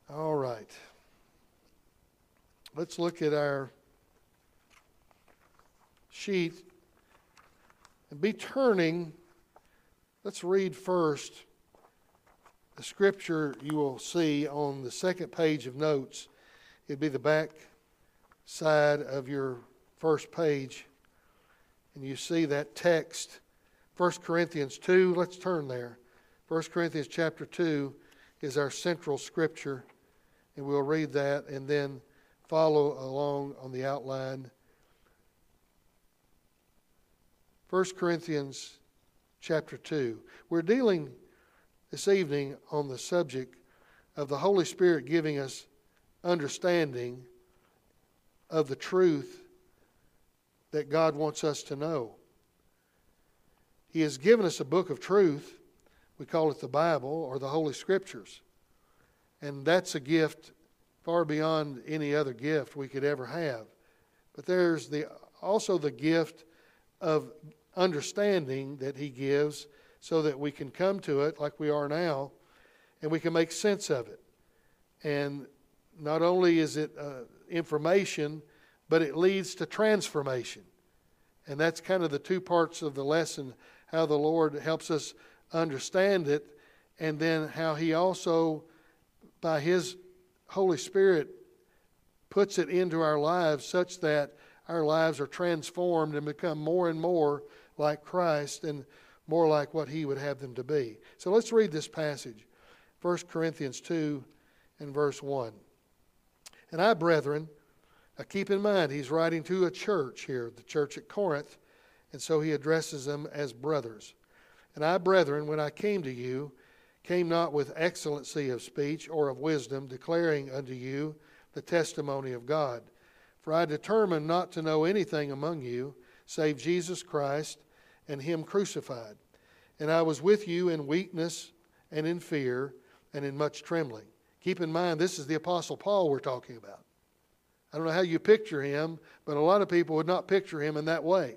All right. Let's look at our sheet and be turning. Let's read first the scripture you will see on the second page of notes. It'd be the back side of your first page. And you see that text, 1 Corinthians 2. Let's turn there. 1 Corinthians chapter 2 is our central scripture. And we'll read that and then follow along on the outline. 1 Corinthians chapter 2. We're dealing this evening on the subject of the Holy Spirit giving us understanding of the truth that God wants us to know. He has given us a book of truth. We call it the Bible or the Holy Scriptures. And that's a gift far beyond any other gift we could ever have. But there's also the gift of understanding that He gives so that we can come to it like we are now and we can make sense of it. And not only is it information, but it leads to transformation. And that's kind of the two parts of the lesson, how the Lord helps us understand it, and then how He also, by His Holy Spirit, puts it into our lives such that our lives are transformed and become more and more like Christ and more like what He would have them to be. So let's read this passage, 1 Corinthians 2 and verse 1. And I, brethren, now keep in mind he's writing to a church here, the church at Corinth, and so he addresses them as brothers. And I, brethren, when I came to you, came not with excellency of speech or of wisdom, declaring unto you the testimony of God. For I determined not to know anything among you, save Jesus Christ and Him crucified. And I was with you in weakness and in fear and in much trembling. Keep in mind, this is the Apostle Paul we're talking about. I don't know how you picture him, but a lot of people would not picture him in that way.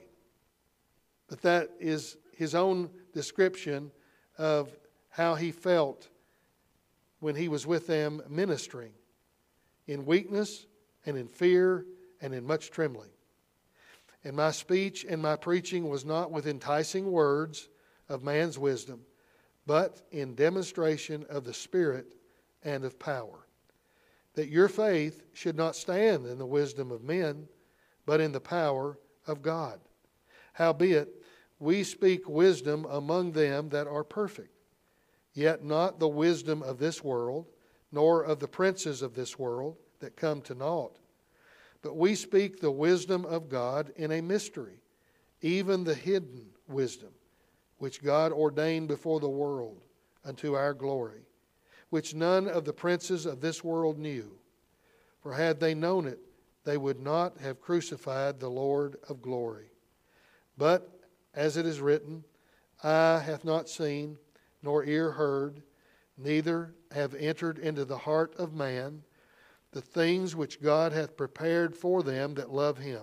But that is his own description of how he felt when he was with them ministering, in weakness and in fear and in much trembling. And my speech and my preaching was not with enticing words of man's wisdom, but in demonstration of the Spirit and of power, that your faith should not stand in the wisdom of men, but in the power of God. Howbeit, we speak wisdom among them that are perfect, yet not the wisdom of this world, nor of the princes of this world that come to naught. But we speak the wisdom of God in a mystery, even the hidden wisdom, which God ordained before the world unto our glory, which none of the princes of this world knew. For had they known it, they would not have crucified the Lord of glory. But, as it is written, eye hath not seen, nor ear heard, neither have entered into the heart of man the things which God hath prepared for them that love Him.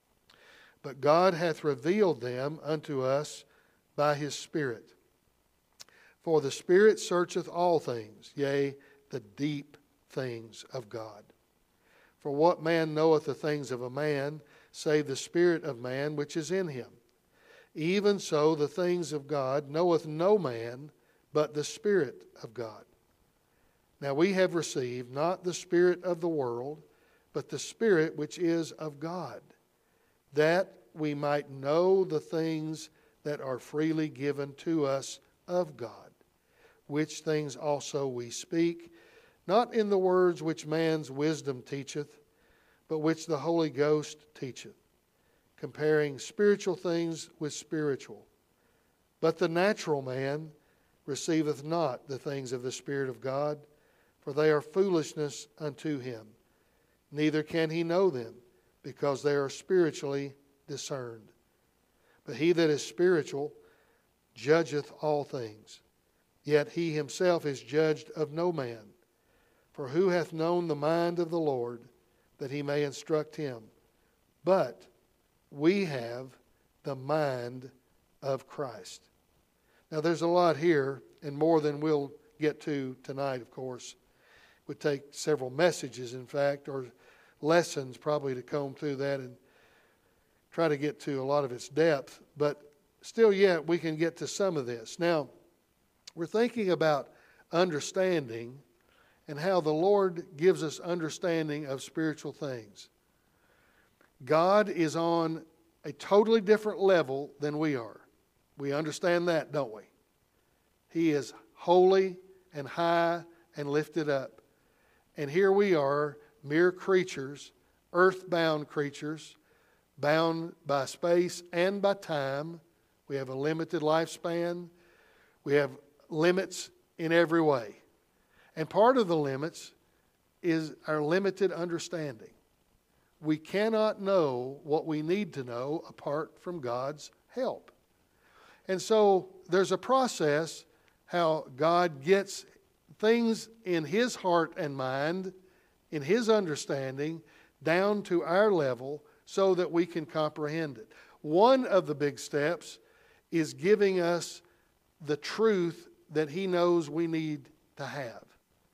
But God hath revealed them unto us by His Spirit. For the Spirit searcheth all things, yea, the deep things of God. For what man knoweth the things of a man, save the spirit of man which is in him? Even so the things of God knoweth no man, but the Spirit of God. Now we have received not the spirit of the world, but the Spirit which is of God, that we might know the things that are freely given to us of God, which things also we speak, not in the words which man's wisdom teacheth, but which the Holy Ghost teacheth, comparing spiritual things with spiritual. But the natural man receiveth not the things of the Spirit of God, for they are foolishness unto him. Neither can he know them, because they are spiritually discerned. But he that is spiritual judgeth all things, yet he himself is judged of no man. For who hath known the mind of the Lord, that he may instruct him? But we have the mind of Christ. Now there's a lot here, and more than we'll get to tonight, of course. would take several messages, in fact, or lessons probably to comb through that and try to get to a lot of its depth. But still yet, we can get to some of this. Now, we're thinking about understanding and how the Lord gives us understanding of spiritual things. God is on a totally different level than we are. We understand that, don't we? He is holy and high and lifted up. And here we are, mere creatures, earthbound creatures, bound by space and by time. We have a limited lifespan. We have limits in every way. And part of the limits is our limited understanding. We cannot know what we need to know apart from God's help. And so there's a process how God gets things in His heart and mind, in His understanding, down to our level so that we can comprehend it. One of the big steps is giving us the truth that He knows we need to have.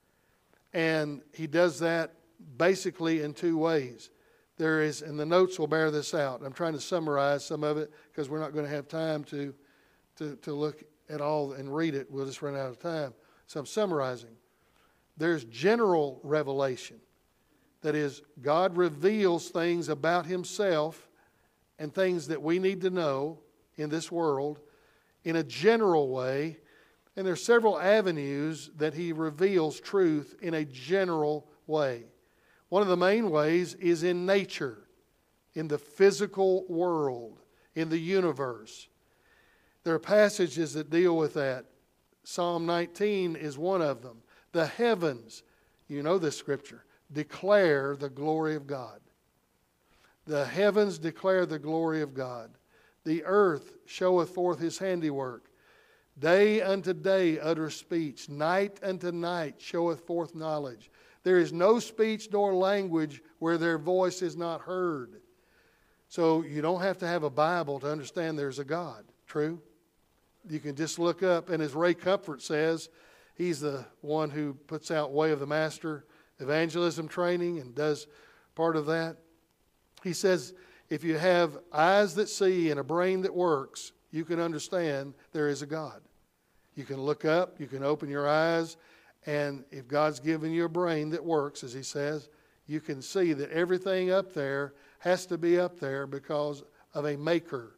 And He does that basically in two ways. There is, and the notes will bear this out. I'm trying to summarize some of it because we're not going to have time to look at all and read it. We'll just run out of time. So I'm summarizing. There's general revelation. That is, God reveals things about Himself and things that we need to know in this world in a general way. And there's several avenues that He reveals truth in a general way. One of the main ways is in nature, in the physical world, in the universe. There are passages that deal with that. Psalm 19 is one of them. The heavens, you know this scripture, declare the glory of God. The heavens declare the glory of God. The earth showeth forth His handiwork. Day unto day utters speech. Night unto night showeth forth knowledge. There is no speech nor language where their voice is not heard. So you don't have to have a Bible to understand there's a God. True? You can just look up, and as Ray Comfort says, he's the one who puts out Way of the Master evangelism training and does part of that. He says, if you have eyes that see and a brain that works, you can understand there is a God. You can look up, you can open your eyes, and if God's given you a brain that works, as He says, you can see that everything up there has to be up there because of a maker.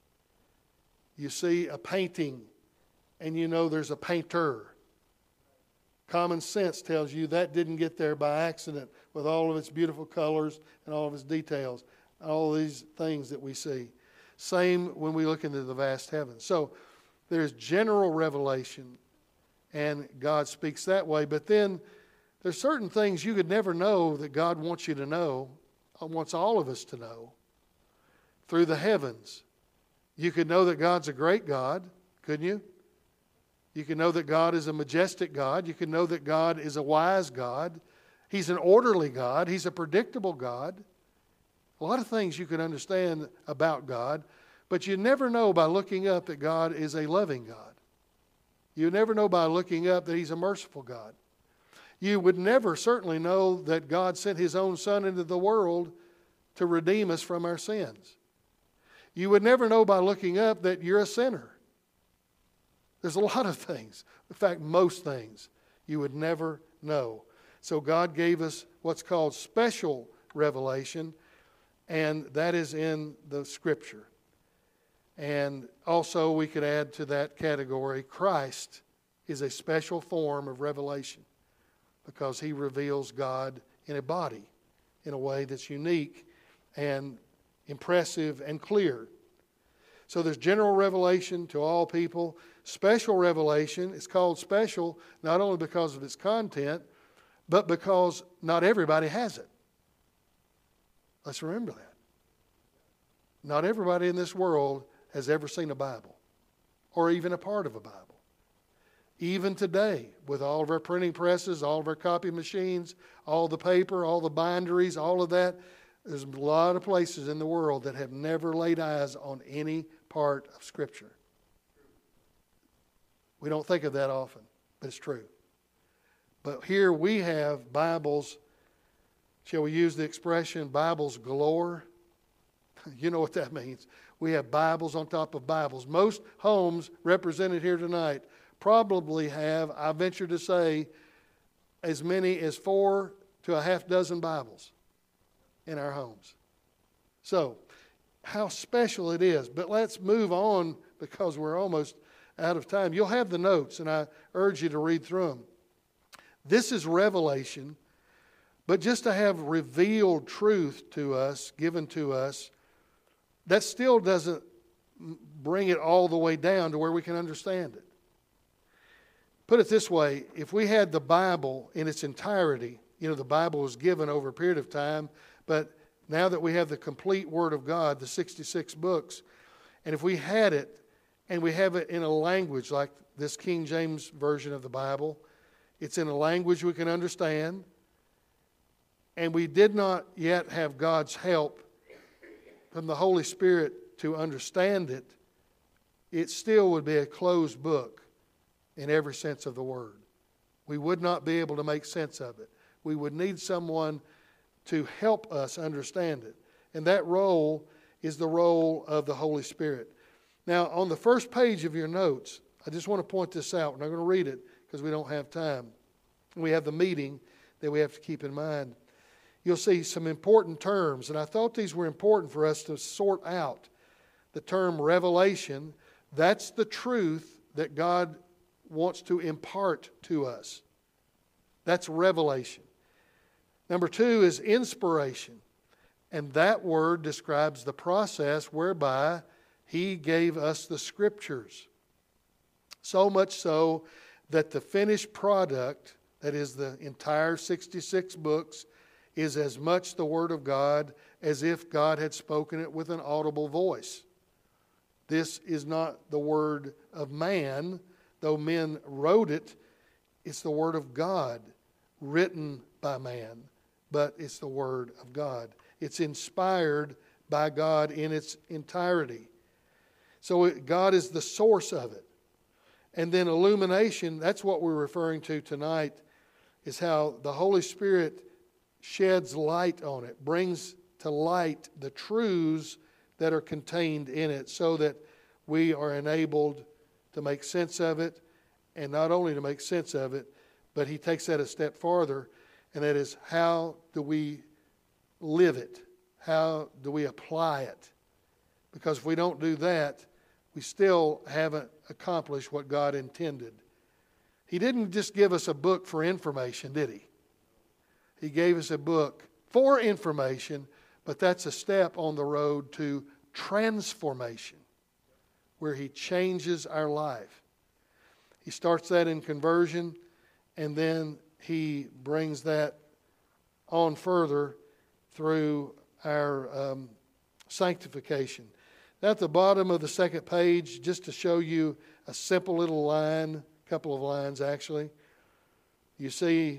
You see a painting, and you know there's a painter. Common sense tells you that didn't get there by accident with all of its beautiful colors and all of its details, all these things that we see. Same when we look into the vast heavens. So there's general revelation, and God speaks that way. But then there's certain things you could never know that God wants you to know, wants all of us to know, through the heavens. You could know that God's a great God, couldn't you? You can know that God is a majestic God. You can know that God is a wise God. He's an orderly God. He's a predictable God. A lot of things you can understand about God, but you never know by looking up that God is a loving God. You never know by looking up that He's a merciful God. You would never certainly know that God sent His own Son into the world to redeem us from our sins. You would never know by looking up that you're a sinner. There's a lot of things. In fact, most things you would never know. So God gave us what's called special revelation, and that is in the Scripture. And also we could add to that category, Christ is a special form of revelation because He reveals God in a body in a way that's unique and impressive and clear. So there's general revelation to all people. Special revelation is called special not only because of its content, but because not everybody has it. Let's remember that. Not everybody in this world has ever seen a Bible or even a part of a Bible. Even today, with all of our printing presses, all of our copy machines, all the paper, all the binderies, all of that, there's a lot of places in the world that have never laid eyes on any part of Scripture. We don't think of that often, but it's true. But here we have Bibles, shall we use the expression, Bibles galore? You know what that means. We have Bibles on top of Bibles. Most homes represented here tonight probably have, I venture to say, as many as 4 to a half dozen Bibles in our homes. So, how special it is. But let's move on because we're almost out of time. You'll have the notes, and I urge you to read through them. This is revelation, but just to have revealed truth to us, given to us, that still doesn't bring it all the way down to where we can understand it. Put it this way, if we had the Bible in its entirety, the Bible was given over a period of time, but now that we have the complete Word of God, the 66 books, and if we had it, and we have it in a language like this King James Version of the Bible, it's in a language we can understand, and we did not yet have God's help from the Holy Spirit to understand it, it still would be a closed book in every sense of the word. We would not be able to make sense of it. We would need someone to help us understand it. And that role is the role of the Holy Spirit. Now, on the first page of your notes, I just want to point this out. We're not going to read it because we don't have time. We have the meeting that we have to keep in mind. You'll see some important terms, and I thought these were important for us to sort out. The term revelation, that's the truth that God wants to impart to us. That's revelation. Number 2 is inspiration, and that word describes the process whereby He gave us the Scriptures. So much so that the finished product, that is the entire 66 books, is as much the Word of God as if God had spoken it with an audible voice. This is not the word of man, though men wrote it. It's the Word of God, written by man, but it's the Word of God. It's inspired by God in its entirety. So God is the source of it. And then illumination, that's what we're referring to tonight, is how the Holy Spirit sheds light on it, brings to light the truths that are contained in it so that we are enabled to make sense of it, and not only to make sense of it, but He takes that a step farther, and that is, how do we live it? How do we apply it? Because if we don't do that, we still haven't accomplished what God intended. He didn't just give us a book for information, did He? He gave us a book for information, but that's a step on the road to transformation, where He changes our life. He starts that in conversion, and then He brings that on further through our sanctification. Now at the bottom of the second page, just to show you a simple little line, a couple of lines actually, you see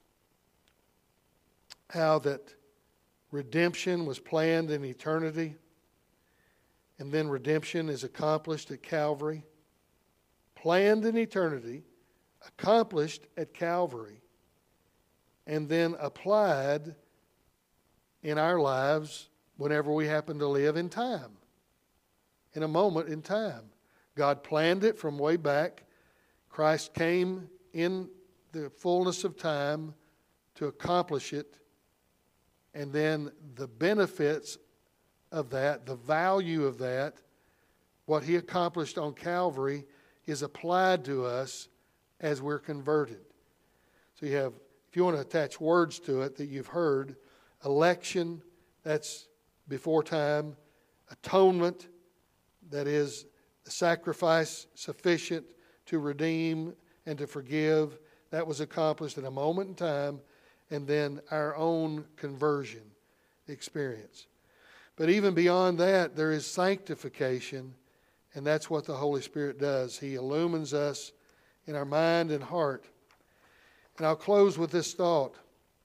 how that redemption was planned in eternity, and then redemption is accomplished at Calvary. Planned in eternity, accomplished at Calvary, and then applied in our lives whenever we happen to live in time, in a moment in time. God planned it from way back. Christ came in the fullness of time to accomplish it. And then the benefits of that, the value of that, what He accomplished on Calvary, is applied to us as we're converted. So you have, if you want to attach words to it that you've heard, election, that's before time. Atonement, that is the sacrifice sufficient to redeem and to forgive. That was accomplished in a moment in time. And then our own conversion experience. But even beyond that, there is sanctification, and that's what the Holy Spirit does. He illumines us in our mind and heart. And I'll close with this thought.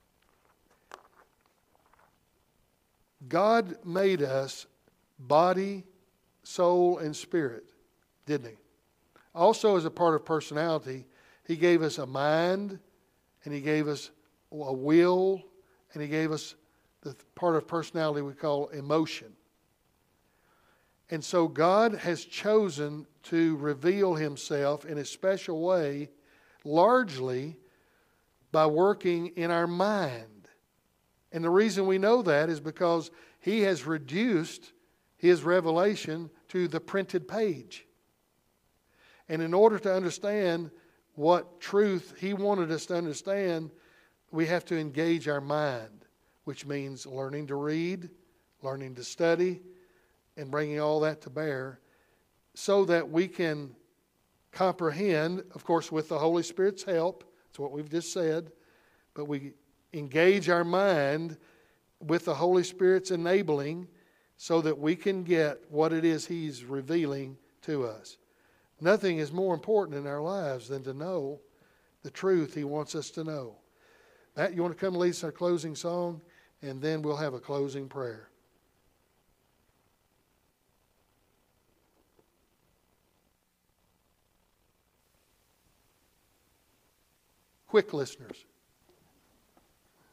God made us body, soul, and spirit, didn't He? Also, as a part of personality, He gave us a mind and He gave us a will, and He gave us the part of personality we call emotion. And so God has chosen to reveal Himself in a special way, largely by working in our mind. And the reason we know that is because He has reduced His revelation to the printed page. And in order to understand what truth He wanted us to understand, we have to engage our mind, which means learning to read, learning to study, and bringing all that to bear so that we can comprehend, of course, with the Holy Spirit's help. That's what we've just said. But we engage our mind with the Holy Spirit's enabling so that we can get what it is He's revealing to us. Nothing is more important in our lives than to know the truth He wants us to know. Matt, you want to come lead us our closing song? And then we'll have a closing prayer. Quick, listeners.